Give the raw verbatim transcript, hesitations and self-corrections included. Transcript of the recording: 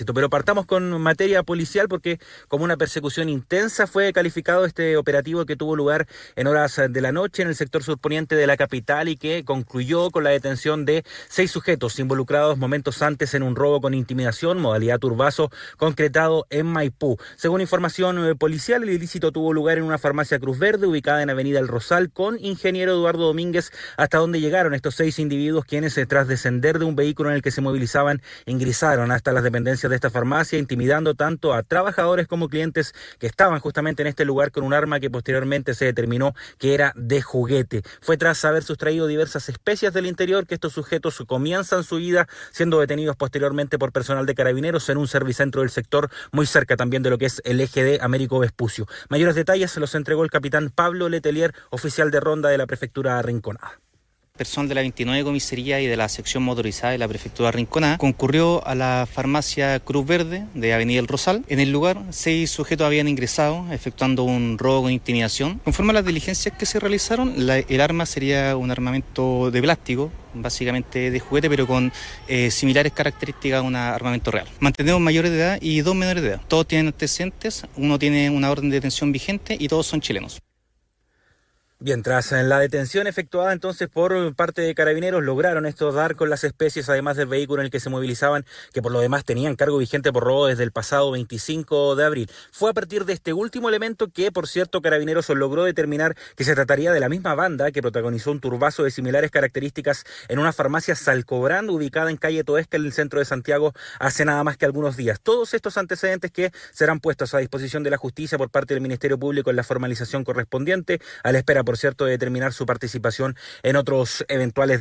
tránsito. Pero partamos con materia policial porque como una persecución intensa fue calificado este operativo que tuvo lugar en horas de la noche en el sector surponiente de la capital y que concluyó con la detención de seis sujetos involucrados momentos antes en un robo con intimidación, modalidad turbazo, concretado en Maipú. Según información policial, el ilícito tuvo lugar en una farmacia Cruz Verde ubicada en Avenida El Rosal con ingeniero Eduardo Domínguez, hasta donde llegaron estos seis individuos quienes tras descender de un vehículo en el que se movilizaban ingresaron hasta las dependencias de esta farmacia, intimidando tanto a trabajadores como clientes que estaban justamente en este lugar con un arma que posteriormente se determinó que era de juguete. Fue tras haber sustraído diversas especias del interior que estos sujetos comienzan su ida, siendo detenidos posteriormente por personal de Carabineros en un servicentro del sector, muy cerca también de lo que es el eje de Américo Vespucio. Mayores detalles se los entregó el capitán Pablo Letelier, oficial de ronda de la prefectura Rinconada. Personal de la veintinueve comisaría y de la sección motorizada de la prefectura Rinconada concurrió a la farmacia Cruz Verde de Avenida El Rosal. En el lugar, seis sujetos habían ingresado efectuando un robo con intimidación. Conforme a las diligencias que se realizaron, la, el arma sería un armamento de plástico, básicamente de juguete, pero con eh, similares características a un armamento real. Mantenemos mayores de edad y dos menores de edad. Todos tienen antecedentes, uno tiene una orden de detención vigente y todos son chilenos. Bien, tras la detención efectuada entonces por parte de Carabineros, lograron estos dar con las especies, además del vehículo en el que se movilizaban, que por lo demás tenían cargo vigente por robo desde el pasado veinticinco de abril. Fue a partir de este último elemento que, por cierto, Carabineros logró determinar que se trataría de la misma banda que protagonizó un turbazo de similares características en una farmacia Salcobrand, ubicada en calle Toesca, en el centro de Santiago, hace nada más que algunos días. Todos estos antecedentes que serán puestos a disposición de la justicia por parte del Ministerio Público en la formalización correspondiente, a la espera, por cierto, de determinar su participación en otros eventuales